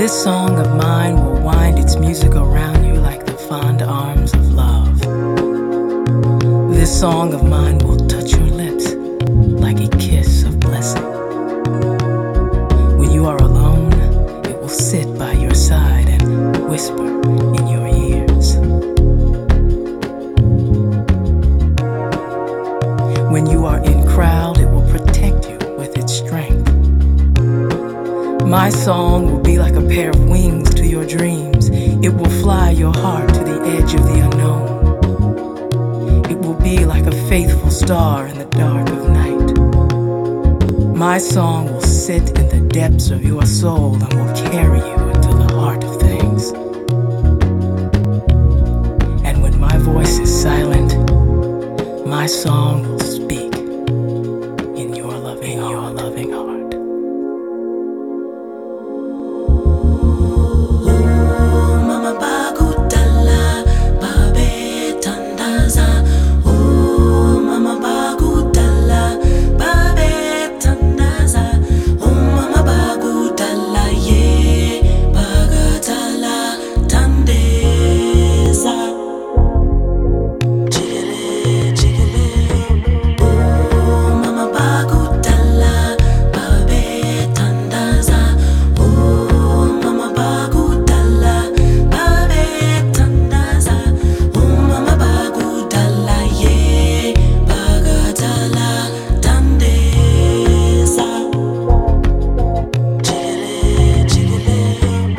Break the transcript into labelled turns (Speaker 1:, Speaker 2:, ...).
Speaker 1: This song of mine will wind its music around you like the fond arms of love. This song of mine will touch your lips like a kiss of blessing. When you are alone, it will sit by your side and whisper in your ears. When you are in crowd, it will protect you with its strength. My song will be like a pair of wings to your dreams. It will fly your heart to the edge of the unknown. It will be like a faithful star in the dark of night. My song will sit in the depths of your soul and will carry you into the heart of things. And when my voice is silent, my song will